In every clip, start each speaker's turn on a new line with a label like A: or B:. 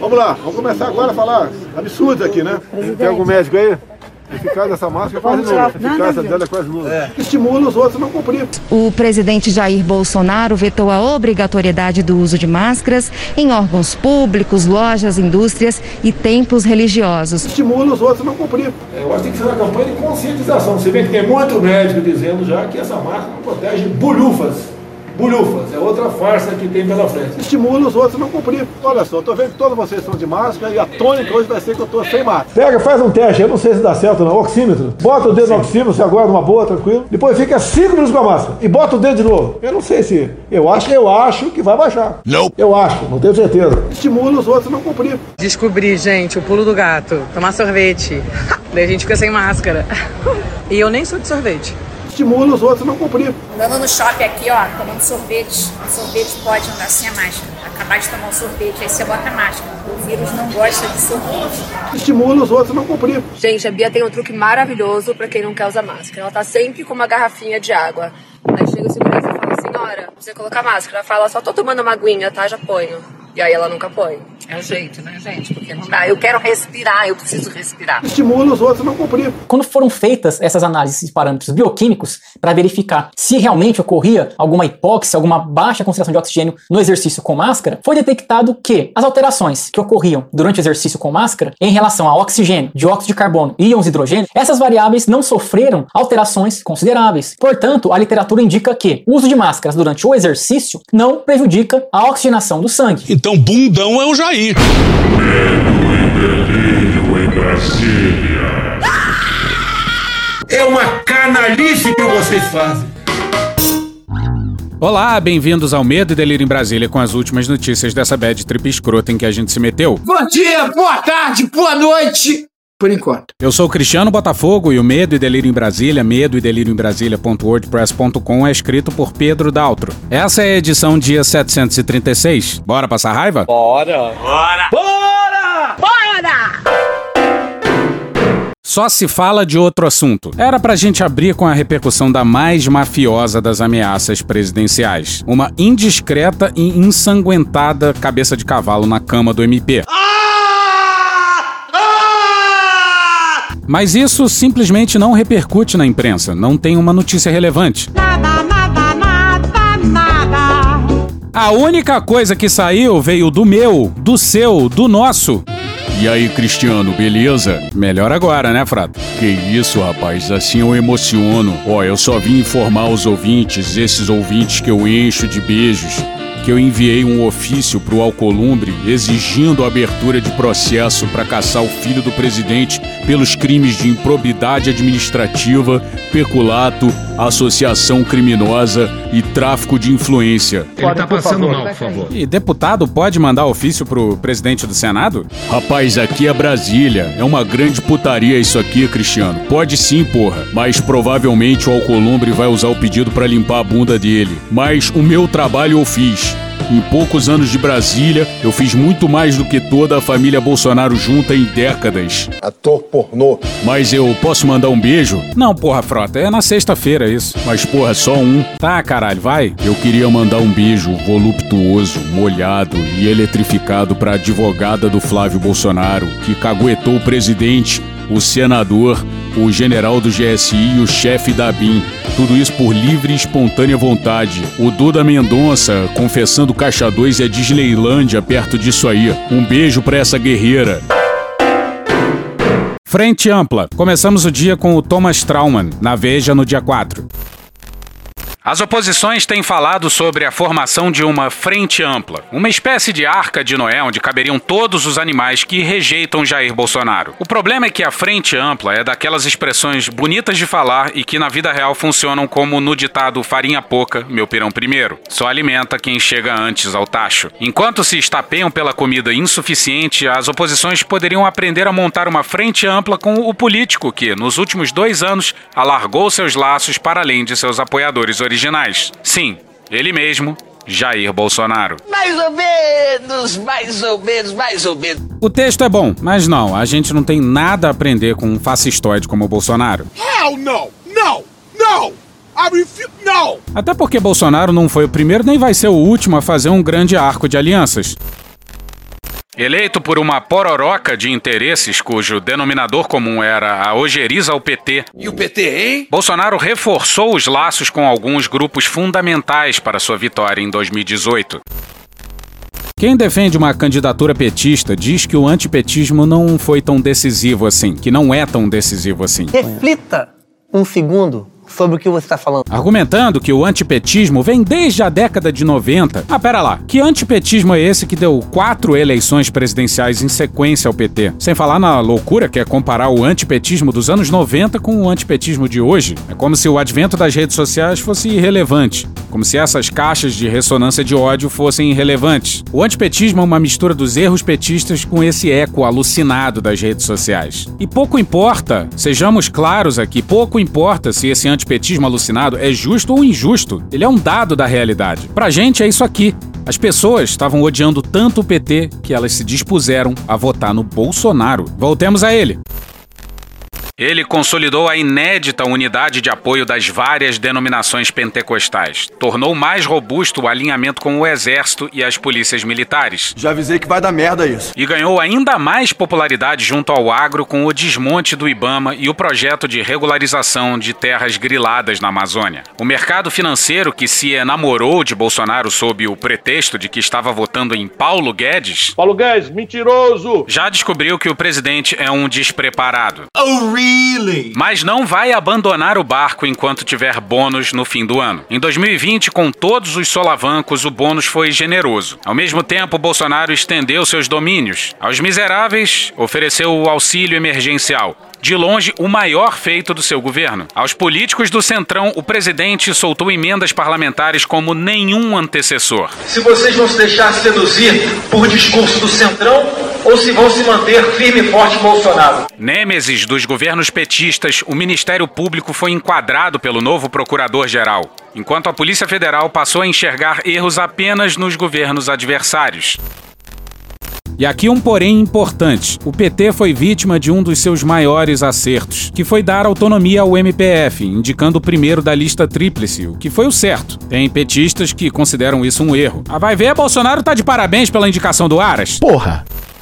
A: Vamos lá, vamos começar agora a falar absurdos aqui, né? Tem algum médico aí? Eficácia dessa máscara é quase nula. A eficácia dela é quase nula. Estimula os outros a não cumprir.
B: O presidente Jair Bolsonaro vetou a obrigatoriedade do uso de máscaras em órgãos públicos, lojas, indústrias e templos religiosos.
A: Estimula os outros a não cumprir. Eu acho que tem que ser uma campanha de conscientização. Você vê que tem muito médico dizendo já que essa máscara não protege bolhufas. Bolhufas, é outra farsa que tem pela frente. Estimula os outros a não cumprir. Olha só, eu tô vendo que todos vocês estão de máscara e a tônica hoje vai ser que eu tô sem máscara. Pega, faz um teste, eu não sei se dá certo não, oxímetro. Bota o dedo no oxímetro, você aguarda uma boa, tranquilo. Depois fica 5 minutos com a máscara e bota o dedo de novo. Eu não sei se... Eu acho que vai baixar. Não. Eu acho, não tenho certeza. Estimula os outros a não cumprir.
C: Descobri, gente, o pulo do gato. Tomar sorvete. Daí a gente fica sem máscara. E eu nem sou de sorvete.
A: Estimula os outros a não cumprir.
D: Andando no shopping aqui, ó, tomando sorvete. O sorvete pode andar sem a máscara. Acabar de tomar um sorvete, aí você bota a máscara. O vírus não gosta de sorvete.
A: Estimula os outros a não cumprir.
E: Gente, a Bia tem um truque maravilhoso pra quem não quer usar máscara. Ela tá sempre com uma garrafinha de água. Aí chega o segurança e fala, senhora, precisa colocar máscara. Ela fala, só tô tomando uma aguinha, tá? Já ponho. E aí ela nunca põe.
F: É o jeito, né, gente? Porque não dá. Eu quero respirar, eu preciso respirar.
A: Estimula os outros a não cumprir.
G: Quando foram feitas essas análises de parâmetros bioquímicos para verificar se realmente ocorria alguma hipóxia, alguma baixa concentração de oxigênio no exercício com máscara, foi detectado que as alterações que ocorriam durante o exercício com máscara em relação ao oxigênio, dióxido de carbono e íons de hidrogênio, essas variáveis não sofreram alterações consideráveis. Portanto, a literatura indica que o uso de máscaras durante o exercício não prejudica a oxigenação do sangue.
H: Então, bundão é o Jair.
I: Medo e delírio em Brasília.
A: É uma canalice que vocês fazem.
J: Olá, bem-vindos ao Medo e Delírio em Brasília com as últimas notícias dessa bad trip escrota em que a gente se meteu.
K: Bom dia, boa tarde, boa noite. Por enquanto.
J: Eu sou o Cristiano Botafogo e o Medo e Delírio em Brasília, medoedelirioembrasilha.wordpress.com é escrito por Pedro Daltro. Essa é a edição dia 736. Bora passar raiva?
L: Bora! Bora!
K: Bora!
D: Bora!
J: Só se fala de outro assunto. Era pra gente abrir com a repercussão da mais mafiosa das ameaças presidenciais. Uma indiscreta e ensanguentada cabeça de cavalo na cama do MP. Mas isso simplesmente não repercute na imprensa, não tem uma notícia relevante.
M: Nada.
J: A única coisa que saiu veio do meu, do seu, do nosso. E aí, Cristiano, beleza? Melhor agora, né, Frato? Que isso, rapaz, assim eu emociono. Ó, eu só vim informar os ouvintes, esses ouvintes que eu encho de beijos, que eu enviei um ofício pro Alcolumbre exigindo a abertura de processo para caçar o filho do presidente pelos crimes de improbidade administrativa, peculato, associação criminosa e tráfico de influência.
H: Ele tá passando mal, por favor.
J: E deputado pode mandar ofício pro presidente do Senado? Rapaz, aqui é Brasília. É uma grande putaria isso aqui, Cristiano. Pode sim, porra. Mas provavelmente o Alcolumbre vai usar o pedido pra limpar a bunda dele. Mas o meu trabalho eu fiz. Em poucos anos de Brasília, eu fiz muito mais do que toda a família Bolsonaro junta em décadas.
A: Ator pornô.
J: Mas eu posso mandar um beijo? Não, porra, Frota, é na sexta-feira isso. Mas, porra, só um. Tá, caralho, vai. Eu queria mandar um beijo voluptuoso, molhado e eletrificado pra advogada do Flávio Bolsonaro, que caguetou o presidente, o senador, o general do GSI e o chefe da BIM. Tudo isso por livre e espontânea vontade. O Duda Mendonça confessando Caixa 2 e a Disneylândia perto disso aí. Um beijo pra essa guerreira. Frente ampla. Começamos o dia com o Thomas Traumann, na Veja, no dia 4. As oposições têm falado sobre a formação de uma frente ampla, uma espécie de arca de Noé onde caberiam todos os animais que rejeitam Jair Bolsonaro. O problema é que a frente ampla é daquelas expressões bonitas de falar e que na vida real funcionam como no ditado farinha pouca, meu pirão primeiro. Só alimenta quem chega antes ao tacho. Enquanto se estapeiam pela comida insuficiente, as oposições poderiam aprender a montar uma frente ampla com o político que, nos últimos 2 anos, alargou seus laços para além de seus apoiadores originais. Sim, ele mesmo, Jair Bolsonaro.
F: Mais ou menos.
J: O texto é bom, mas não, a gente não tem nada a aprender com um fascistoide como o Bolsonaro.
A: Hell no! No! No! I refuse! No!
J: Até porque Bolsonaro não foi o primeiro nem vai ser o último a fazer um grande arco de alianças. Eleito por uma pororoca de interesses cujo denominador comum era a ojeriza ao PT.
K: E o PT, hein?
J: Bolsonaro reforçou os laços com alguns grupos fundamentais para sua vitória em 2018. Quem defende uma candidatura petista diz que o antipetismo não foi tão decisivo assim, que não é tão decisivo assim.
L: Reflita um segundo sobre o que você está falando.
J: Argumentando que o antipetismo vem desde a década de 90. Ah, pera lá. Que antipetismo é esse que deu 4 eleições presidenciais em sequência ao PT? Sem falar na loucura que é comparar o antipetismo dos anos 90 com o antipetismo de hoje. É como se o advento das redes sociais fosse irrelevante. Como se essas caixas de ressonância de ódio fossem irrelevantes. O antipetismo é uma mistura dos erros petistas com esse eco alucinado das redes sociais. E pouco importa, sejamos claros aqui, pouco importa se esse antipetismo alucinado é justo ou injusto. Ele é um dado da realidade. Pra gente é isso aqui. As pessoas estavam odiando tanto o PT que elas se dispuseram a votar no Bolsonaro. Voltemos a ele. Ele consolidou a inédita unidade de apoio das várias denominações pentecostais. Tornou mais robusto o alinhamento com o Exército e as polícias militares.
M: Já avisei que vai dar merda isso.
J: E ganhou ainda mais popularidade junto ao agro com o desmonte do Ibama e o projeto de regularização de terras griladas na Amazônia. O mercado financeiro que se enamorou de Bolsonaro sob o pretexto de que estava votando em Paulo Guedes...
A: Paulo Guedes, mentiroso!
J: Já descobriu que o presidente é um despreparado.
K: Oh, really?
J: Mas não vai abandonar o barco enquanto tiver bônus no fim do ano. Em 2020, com todos os solavancos, o bônus foi generoso. Ao mesmo tempo, Bolsonaro estendeu seus domínios. Aos miseráveis, ofereceu o auxílio emergencial. De longe, o maior feito do seu governo. Aos políticos do Centrão, o presidente soltou emendas parlamentares como nenhum antecessor.
N: Se vocês vão se deixar seduzir por discurso do Centrão ou se vão se manter firme e forte Bolsonaro.
J: Nêmesis dos governos petistas, o Ministério Público foi enquadrado pelo novo Procurador-Geral, enquanto a Polícia Federal passou a enxergar erros apenas nos governos adversários. E aqui um porém importante. O PT foi vítima de um dos seus maiores acertos, que foi dar autonomia ao MPF, indicando o primeiro da lista tríplice, o que foi o certo. Tem petistas que consideram isso um erro. Ah, vai ver, Bolsonaro tá de parabéns pela indicação do Aras?
M: Porra!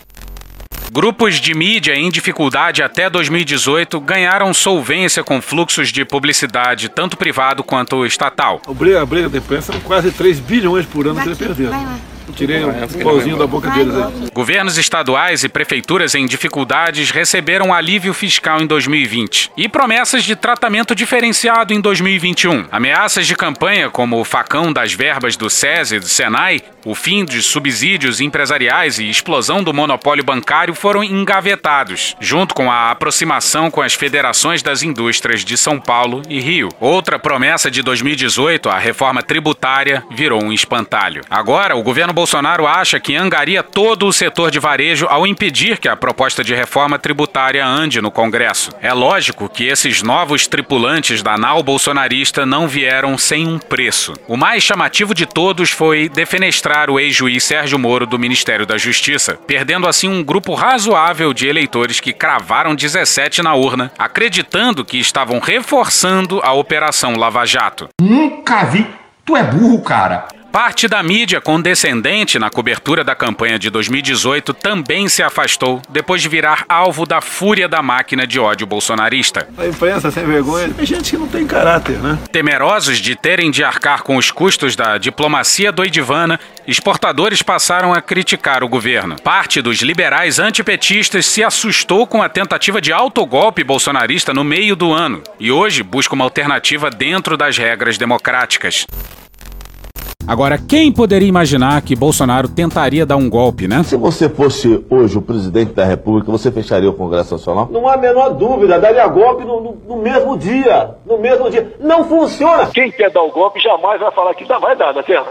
J: Grupos de mídia em dificuldade até 2018 ganharam solvência com fluxos de publicidade, tanto privado quanto estatal.
A: A briga da imprensa são quase 3 bilhões por ano que ele perdeu. Tirei um pauzinho da boca deles aí.
J: Governos estaduais e prefeituras em dificuldades receberam alívio fiscal em 2020 e promessas de tratamento diferenciado em 2021. Ameaças de campanha como o facão das verbas do SESI e do Senai, o fim dos subsídios empresariais e explosão do monopólio bancário foram engavetados, junto com a aproximação com as federações das indústrias de São Paulo e Rio. Outra promessa de 2018, a reforma tributária, virou um espantalho. Agora, o governo Bolsonaro acha que angaria todo o setor de varejo ao impedir que a proposta de reforma tributária ande no Congresso. É lógico que esses novos tripulantes da nau bolsonarista não vieram sem um preço. O mais chamativo de todos foi defenestrar o ex-juiz Sérgio Moro do Ministério da Justiça, perdendo assim um grupo razoável de eleitores que cravaram 17 na urna, acreditando que estavam reforçando a Operação Lava Jato.
K: Nunca vi. Tu é burro, cara.
J: Parte da mídia condescendente na cobertura da campanha de 2018 também se afastou depois de virar alvo da fúria da máquina de ódio bolsonarista.
A: A imprensa sem vergonha, tem gente que não tem caráter, né?
J: Temerosos de terem de arcar com os custos da diplomacia doidivana, exportadores passaram a criticar o governo. Parte dos liberais antipetistas se assustou com a tentativa de autogolpe bolsonarista no meio do ano e hoje busca uma alternativa dentro das regras democráticas. Agora, quem poderia imaginar que Bolsonaro tentaria dar um golpe, né?
O: Se você fosse hoje o presidente da República, você fecharia o Congresso Nacional?
P: Não há a menor dúvida, daria golpe no mesmo dia. No mesmo dia. Não funciona. Quem quer dar o golpe jamais vai falar que vai dar, certo?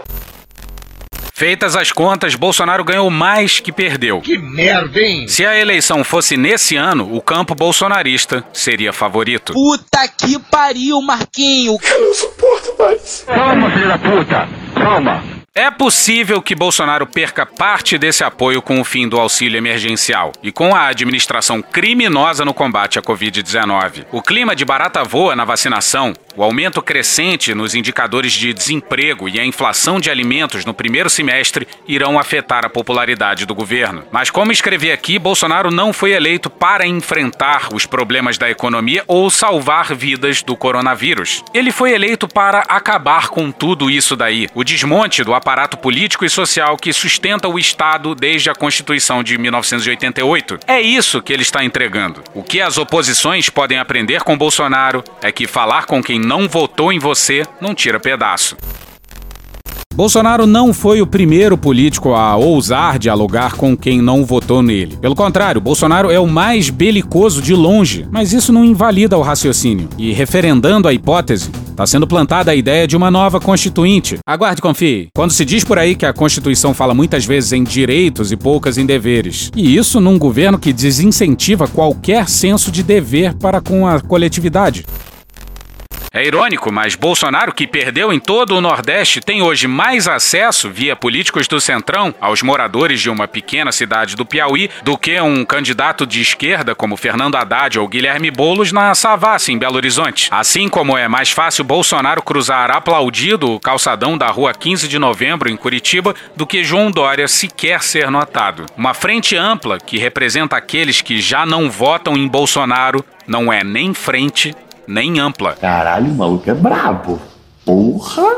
J: Feitas as contas, Bolsonaro ganhou mais que perdeu.
K: Que merda, hein?
J: Se a eleição fosse nesse ano, o campo bolsonarista seria favorito.
K: Puta que pariu, Marquinho.
P: Eu não suporto mais.
I: Calma, filho da puta. Calma.
J: É possível que Bolsonaro perca parte desse apoio com o fim do auxílio emergencial e com a administração criminosa no combate à Covid-19. O clima de barata voa na vacinação O aumento crescente nos indicadores de desemprego e a inflação de alimentos no primeiro semestre irão afetar a popularidade do governo. Mas como escrevi aqui, Bolsonaro não foi eleito para enfrentar os problemas da economia ou salvar vidas do coronavírus. Ele foi eleito para acabar com tudo isso daí. O desmonte do aparato político e social que sustenta o Estado desde a Constituição de 1988. É isso que ele está entregando. O que as oposições podem aprender com Bolsonaro é que falar com quem não votou em você não tira pedaço. Bolsonaro não foi o primeiro político a ousar dialogar com quem não votou nele. Pelo contrário, Bolsonaro é o mais belicoso de longe, mas isso não invalida o raciocínio. E referendando a hipótese, está sendo plantada a ideia de uma nova Constituinte. Aguarde e confie. Quando se diz por aí que a Constituição fala muitas vezes em direitos e poucas em deveres. E isso num governo que desincentiva qualquer senso de dever para com a coletividade. É irônico, mas Bolsonaro, que perdeu em todo o Nordeste, tem hoje mais acesso, via políticos do Centrão, aos moradores de uma pequena cidade do Piauí, do que um candidato de esquerda como Fernando Haddad ou Guilherme Boulos na Savassi, em Belo Horizonte. Assim como é mais fácil Bolsonaro cruzar aplaudido o calçadão da Rua 15 de Novembro, em Curitiba, do que João Dória sequer ser notado. Uma frente ampla que representa aqueles que já não votam em Bolsonaro não é nem frente nem ampla.
O: Caralho, o maluco é brabo. Porra!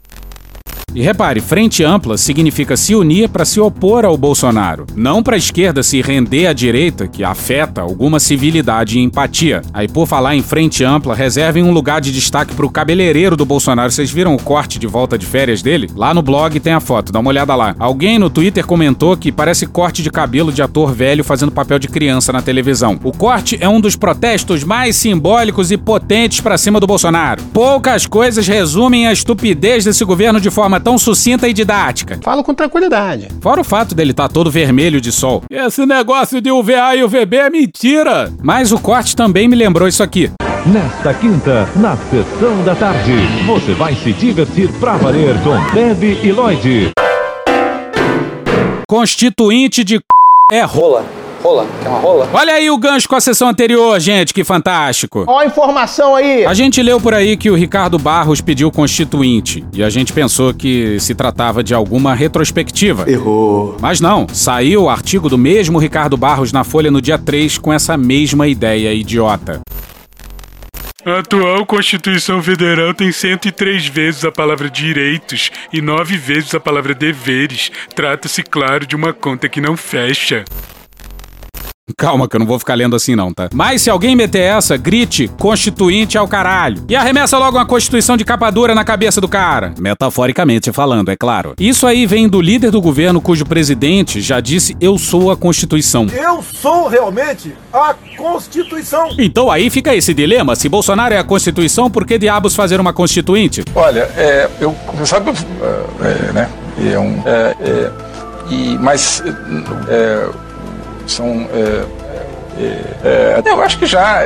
J: E repare, frente ampla significa se unir para se opor ao Bolsonaro, não para a esquerda se render à direita, que afeta alguma civilidade e empatia. Aí, por falar em frente ampla, reservem um lugar de destaque para o cabeleireiro do Bolsonaro. Vocês viram o corte de volta de férias dele? Lá no blog tem a foto, dá uma olhada lá. Alguém no Twitter comentou que parece corte de cabelo de ator velho fazendo papel de criança na televisão. O corte é um dos protestos mais simbólicos e potentes para cima do Bolsonaro. Poucas coisas resumem a estupidez desse governo de forma tão sucinta e didática.
M: Falo com tranquilidade.
J: Fora o fato dele estar todo vermelho de sol. Esse negócio de UVA e UVB é mentira. Mas o corte também me lembrou isso aqui.
Q: Nesta quinta, na Sessão da Tarde, você vai se divertir pra valer com Debbie e Lloyd.
J: Constituinte de é rola.
M: Rola, quer uma rola?
J: Olha aí o gancho com a sessão anterior, gente, que fantástico.
M: Ó a informação aí.
J: A gente leu por aí que o Ricardo Barros pediu constituinte, e a gente pensou que se tratava de alguma retrospectiva.
M: Errou.
J: Mas não, saiu o artigo do mesmo Ricardo Barros na Folha no dia 3 com essa mesma ideia idiota.
R: A atual Constituição Federal tem 103 vezes a palavra direitos e 9 vezes a palavra deveres. Trata-se, claro, de uma conta que não fecha.
J: Calma que eu não vou ficar lendo assim não, tá? Mas se alguém meter essa, grite constituinte ao caralho. E arremessa logo uma constituição de capa dura na cabeça do cara. Metaforicamente falando, é claro. Isso aí vem do líder do governo cujo presidente já disse eu sou a Constituição.
A: Eu sou realmente a Constituição.
J: Então aí fica esse dilema. Se Bolsonaro é a Constituição, por que diabos fazer uma constituinte?
S: Olha, você sabe, né? São. Eu acho que já.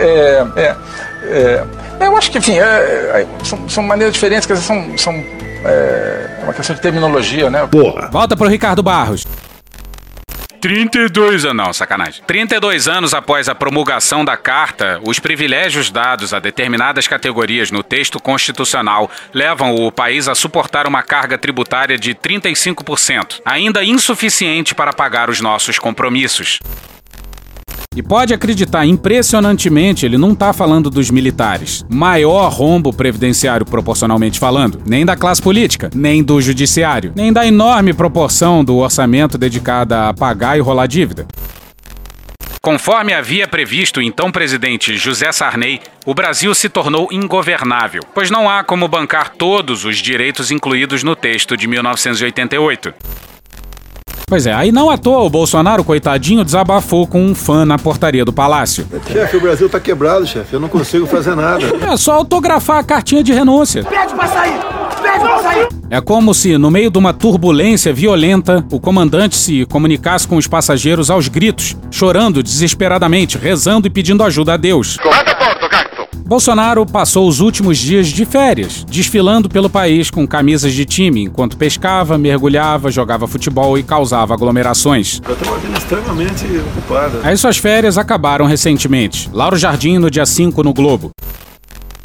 S: Eu acho que, enfim, são maneiras diferentes, quer dizer, são uma questão de terminologia, né?
J: Porra. Volta pro Ricardo Barros. 32 anos, não, sacanagem. 32 anos após a promulgação da Carta, os privilégios dados a determinadas categorias no texto constitucional levam o país a suportar uma carga tributária de 35%, ainda insuficiente para pagar os nossos compromissos. E pode acreditar, impressionantemente, ele não tá falando dos militares. Maior rombo previdenciário proporcionalmente falando. Nem da classe política, nem do judiciário, nem da enorme proporção do orçamento dedicada a pagar e rolar dívida. Conforme havia previsto o então presidente José Sarney, o Brasil se tornou ingovernável, pois não há como bancar todos os direitos incluídos no texto de 1988. Pois é, aí não à toa o Bolsonaro, coitadinho, desabafou com um fã na portaria do Palácio.
A: Chefe, o Brasil tá quebrado, chefe. Eu não consigo fazer nada.
J: É só autografar a cartinha de renúncia.
A: Pede pra sair! Pede pra sair!
J: É como se, no meio de uma turbulência violenta, o comandante se comunicasse com os passageiros aos gritos, chorando desesperadamente, rezando e pedindo ajuda a Deus. Bolsonaro passou os últimos dias de férias, desfilando pelo país com camisas de time, enquanto pescava, mergulhava, jogava futebol e causava aglomerações.
A: Eu tô extremamente ocupado.
J: Aí suas férias acabaram recentemente. Lauro Jardim no dia 5 no Globo.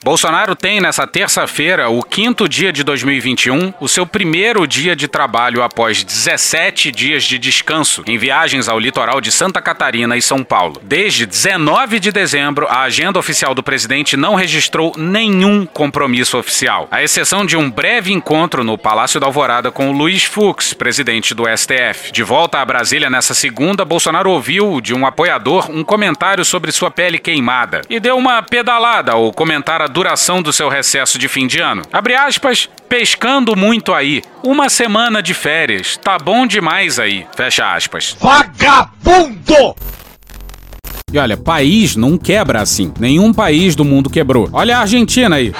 J: Bolsonaro tem nessa terça-feira, o 5º dia de 2021, o seu primeiro dia de trabalho após 17 dias de descanso em viagens ao litoral de Santa Catarina e São Paulo. Desde 19 de dezembro, a agenda oficial do presidente não registrou nenhum compromisso oficial, à exceção de um breve encontro no Palácio da Alvorada com o Luiz Fux, presidente do STF. De volta a Brasília nessa segunda, Bolsonaro ouviu de um apoiador um comentário sobre sua pele queimada e deu uma pedalada ao comentar a duração do seu recesso de fim de ano. Abre aspas, pescando muito aí. Uma semana de férias. Tá bom demais aí. Fecha aspas.
H: Vagabundo!
J: E olha, país não quebra assim. Nenhum país do mundo quebrou. Olha a Argentina aí.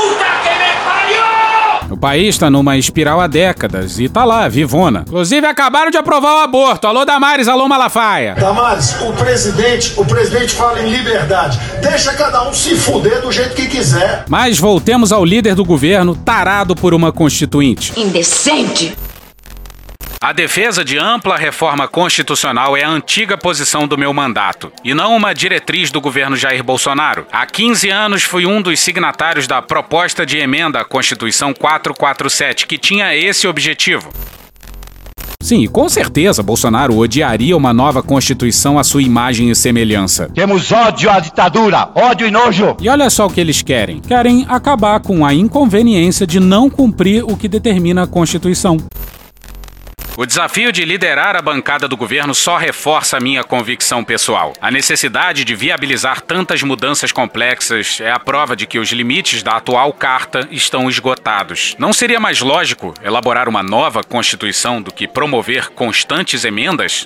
J: O país tá numa espiral há décadas e tá lá, vivona. Inclusive, acabaram de aprovar o aborto. Alô, Damares, alô, Malafaia.
T: Damares, o presidente fala em liberdade. Deixa cada um se fuder do jeito que quiser.
J: Mas voltemos ao líder do governo, tarado por uma constituinte.
F: Indecente!
J: A defesa de ampla reforma constitucional é a antiga posição do meu mandato, e não uma diretriz do governo Jair Bolsonaro. Há 15 anos fui um dos signatários da proposta de emenda à Constituição 447, que tinha esse objetivo. Sim, com certeza Bolsonaro odiaria uma nova Constituição à sua imagem e semelhança.
H: Temos ódio à ditadura, ódio e nojo.
J: E olha só o que eles querem. Querem acabar com a inconveniência de não cumprir o que determina a Constituição. O desafio de liderar a bancada do governo só reforça a minha convicção pessoal. A necessidade de viabilizar tantas mudanças complexas é a prova de que os limites da atual carta estão esgotados. Não seria mais lógico elaborar uma nova Constituição do que promover constantes emendas?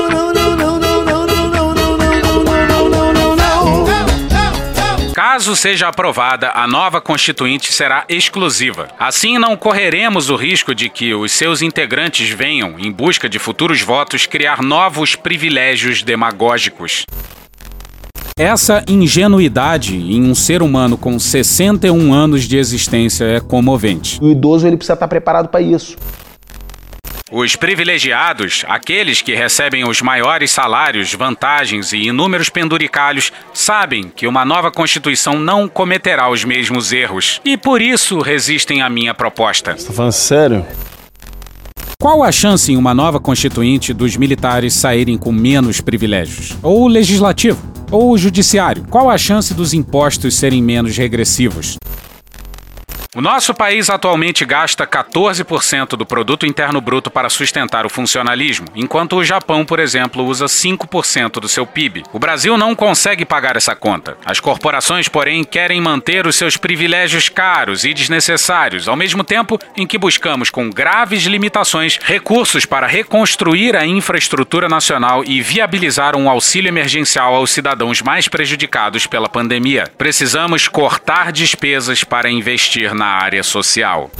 J: Caso seja aprovada, a nova Constituinte será exclusiva. Assim, não correremos o risco de que os seus integrantes venham, em busca de futuros votos, criar novos privilégios demagógicos. Essa ingenuidade em um ser humano com 61 anos de existência é comovente.
M: O idoso ele precisa estar preparado para isso.
J: Os privilegiados, aqueles que recebem os maiores salários, vantagens e inúmeros penduricalhos, sabem que uma nova Constituição não cometerá os mesmos erros e por isso resistem à minha proposta.
M: Você tá falando sério?
J: Qual a chance em uma nova Constituinte dos militares saírem com menos privilégios? Ou o legislativo? Ou o judiciário? Qual a chance dos impostos serem menos regressivos? O nosso país atualmente gasta 14% do produto interno bruto para sustentar o funcionalismo, enquanto o Japão, por exemplo, usa 5% do seu PIB. O Brasil não consegue pagar essa conta. As corporações, porém, querem manter os seus privilégios caros e desnecessários, ao mesmo tempo em que buscamos, com graves limitações, recursos para reconstruir a infraestrutura nacional e viabilizar um auxílio emergencial aos cidadãos mais prejudicados pela pandemia. Precisamos cortar despesas para investir na área social.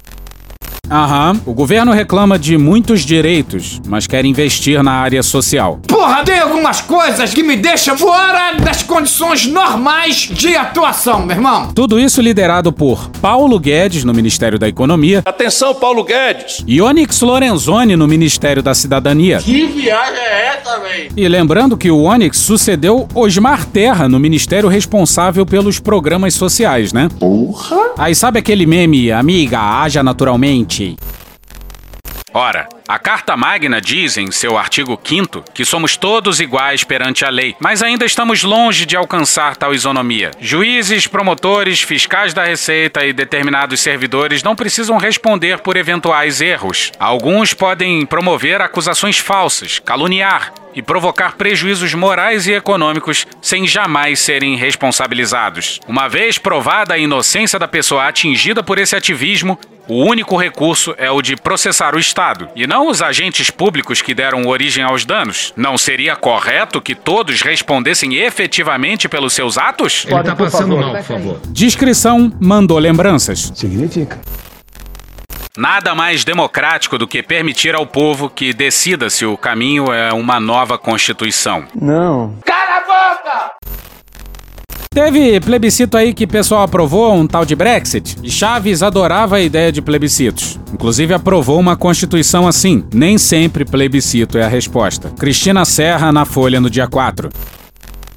J: O governo reclama de muitos direitos, mas quer investir na área social.
K: Porra, tem algumas coisas que me deixam fora das condições normais de atuação, meu irmão.
J: Tudo isso liderado por Paulo Guedes, no Ministério da Economia.
P: Atenção, Paulo Guedes.
J: E Onyx Lorenzoni, no Ministério da Cidadania.
A: Que viagem é essa, véi?
J: E lembrando que o Onyx sucedeu Osmar Terra no ministério responsável pelos programas sociais, né?
A: Porra!
J: Aí sabe aquele meme, amiga, haja naturalmente? Ora, a Carta Magna diz em seu artigo 5º que somos todos iguais perante a lei, mas ainda estamos longe de alcançar tal isonomia. Juízes, promotores, fiscais da Receita e determinados servidores não precisam responder por eventuais erros. Alguns podem promover acusações falsas, caluniar e provocar prejuízos morais e econômicos sem jamais serem responsabilizados. Uma vez provada a inocência da pessoa atingida por esse ativismo, o único recurso é o de processar o Estado, e não os agentes públicos que deram origem aos danos. Não seria correto que todos respondessem efetivamente pelos seus atos?
H: Ele tá passando mal, por favor.
J: Discrição mandou lembranças.
M: Significa.
J: Nada mais democrático do que permitir ao povo que decida se o caminho é uma nova Constituição.
M: Não.
K: Cala a boca!
J: Teve plebiscito aí que o pessoal aprovou, um tal de Brexit, e Chaves adorava a ideia de plebiscitos. Inclusive aprovou uma Constituição assim. Nem sempre plebiscito é a resposta. Cristina Serra na Folha no dia 4.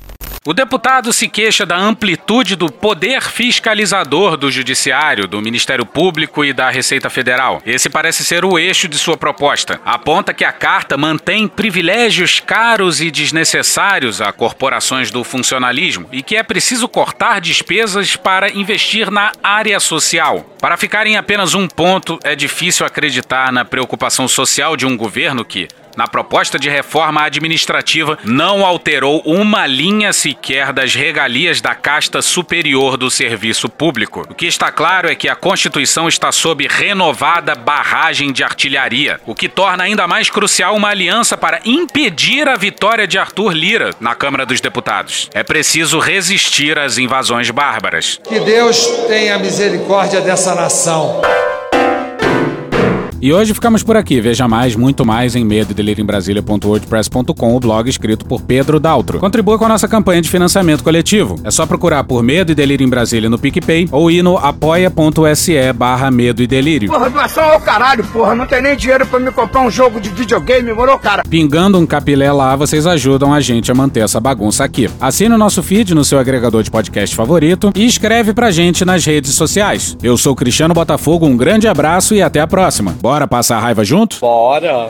J: O deputado se queixa da amplitude do poder fiscalizador do Judiciário, do Ministério Público e da Receita Federal. Esse parece ser o eixo de sua proposta. Aponta que a carta mantém privilégios caros e desnecessários a corporações do funcionalismo e que é preciso cortar despesas para investir na área social. Para ficar em apenas um ponto, é difícil acreditar na preocupação social de um governo que, na proposta de reforma administrativa, não alterou uma linha sequer das regalias da casta superior do serviço público. O que está claro é que a Constituição está sob renovada barragem de artilharia, o que torna ainda mais crucial uma aliança para impedir a vitória de Arthur Lira na Câmara dos Deputados. É preciso resistir às invasões bárbaras.
K: Que Deus tenha misericórdia dessa nação.
J: E hoje ficamos por aqui. Veja mais, muito mais em medoedelirioembrasilha.wordpress.com, o blog escrito por Pedro Daltro. Contribua com a nossa campanha de financiamento coletivo. É só procurar por Medo e Delírio em Brasília no PicPay ou ir no apoia.se/Medo e Delírio.
K: Porra, doação ao caralho, porra. Não tem nem dinheiro pra me comprar um jogo de videogame, morou, cara?
J: Pingando um capilé lá, vocês ajudam a gente a manter essa bagunça aqui. Assine o nosso feed no seu agregador de podcast favorito e escreve pra gente nas redes sociais. Eu sou Cristiano Botafogo, um grande abraço e até a próxima. Bora passar a raiva junto?
K: Bora!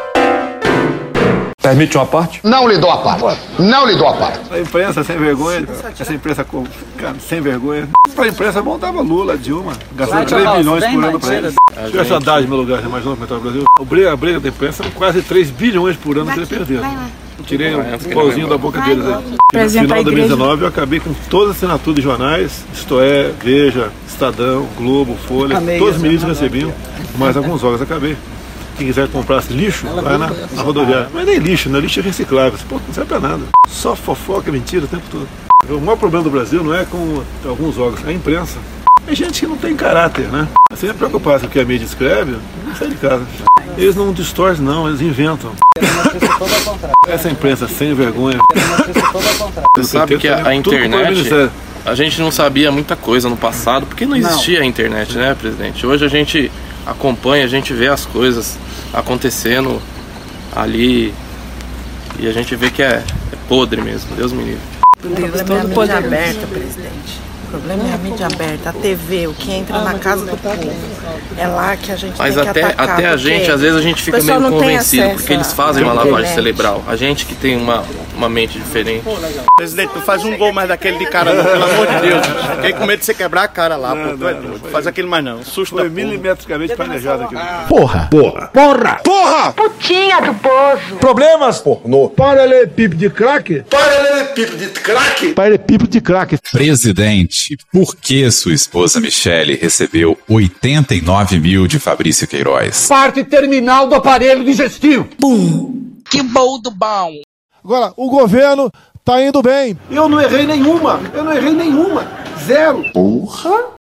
M: Permite uma parte?
T: Não lhe dou a parte. Não lhe dou a parte.
A: A imprensa sem vergonha, essa imprensa sem vergonha. Pra imprensa montava Lula, Dilma, gastando 3 bilhões por ano pra eles. Se tivesse andado no meu lugar, você imaginou como é o Brasil? A briga da imprensa são quase 3 bilhões por ano que eles perderam. Tirei um pauzinho da boca deles aí. No final de 2019 eu acabei com todas as assinaturas de jornais, Isto É, Veja, Estadão, Globo, Folha, todos os ministros recebiam, mais alguns órgãos acabei. Quem quiser comprar lixo, vai na rodoviária. Mas nem lixo, né? Lixo é reciclável. Pô, não serve pra nada. Só fofoca, mentira o tempo todo. O maior problema do Brasil não é com alguns órgãos, é a imprensa. É gente que não tem caráter, né? Você é preocupado com o que a mídia escreve, não sai de casa. Eles não distorcem, não, eles inventam. Essa imprensa sem vergonha.
M: Você sabe que a internet, a gente não sabia muita coisa no passado, porque não existia a internet, né, presidente? Hoje a gente acompanha, a gente vê as coisas acontecendo ali e a gente vê que é podre mesmo, Deus me livre.
C: O problema é a mídia aberta, presidente. O problema é a mídia aberta, a TV, o que entra na casa do povo. É lá que a gente tem que atacar. Mas até a gente, às vezes a gente fica meio convencido, porque eles fazem uma lavagem cerebral. A gente que tem uma mente diferente.
U: Presidente, tu faz um gol mais daquele de cara, não, pelo amor de Deus. Fiquei com medo de você quebrar a cara lá, pô. Tu é doido. Faz aquele mais não. Susto.
A: Foi milimetricamente planejado aquilo.
U: Porra!
F: Putinha do poço.
T: Problemas? Pornô.
A: Paralelepípedo de crack?
T: Paralelepípedo de crack?
A: Paralelepípedo de crack.
V: Presidente, por que sua esposa Michele recebeu 89 mil de Fabrício Queiroz?
T: Parte terminal do aparelho digestivo.
C: Bum! Que bom do bom!
A: Agora, o governo tá indo bem. Eu não errei nenhuma. Zero.
T: Porra!